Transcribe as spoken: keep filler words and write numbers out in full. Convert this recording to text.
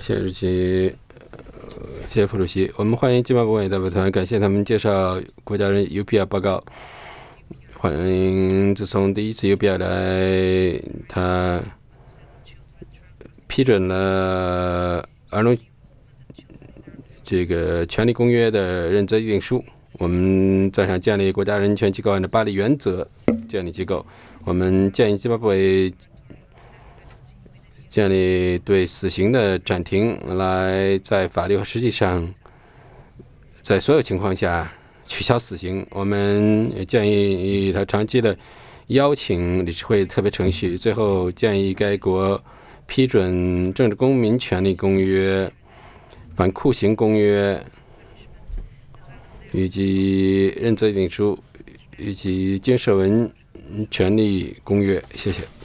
谢谢主席，谢谢副主席。我们欢迎津巴布韦代表团，感谢他们介绍国家人 U P R 报告。欢迎，自从第一次 U P R 来，他批准了儿童这个权利公约的认责议定书。我们赞赏建立国家人权机构按照巴黎原则建立机构。我们建议津巴布韦建立对死刑的暂停，来在法律和实际上，在所有情况下取消死刑。我们也建议他长期的邀请理事会特别程序，最后建议该国批准政治公民权利公约、反酷刑公约以及认责议定书以及经社文权利公约。谢谢。